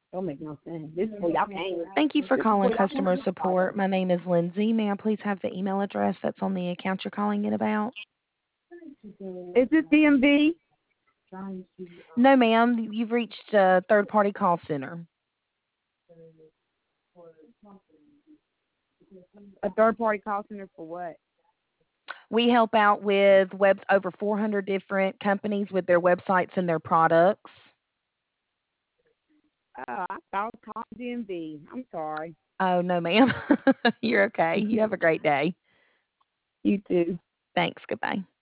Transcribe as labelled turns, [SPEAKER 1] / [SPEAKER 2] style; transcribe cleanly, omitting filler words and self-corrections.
[SPEAKER 1] Don't make no sense. This is where y'all came.
[SPEAKER 2] Thank you for
[SPEAKER 1] This is
[SPEAKER 2] calling
[SPEAKER 1] where y'all
[SPEAKER 2] customer
[SPEAKER 1] came.
[SPEAKER 2] support. My name is Lindsay. May I please have the email address that's on the account you're calling in about?
[SPEAKER 1] Is this DMV?
[SPEAKER 2] No, ma'am. You've reached a third party call center.
[SPEAKER 1] A third party call center for what?
[SPEAKER 2] We help out with over 400 different companies with their websites and their products.
[SPEAKER 1] I thought it was called DMV. I'm sorry.
[SPEAKER 2] Oh, no, ma'am. You're okay. You have a great day.
[SPEAKER 1] You too.
[SPEAKER 2] Thanks. Goodbye.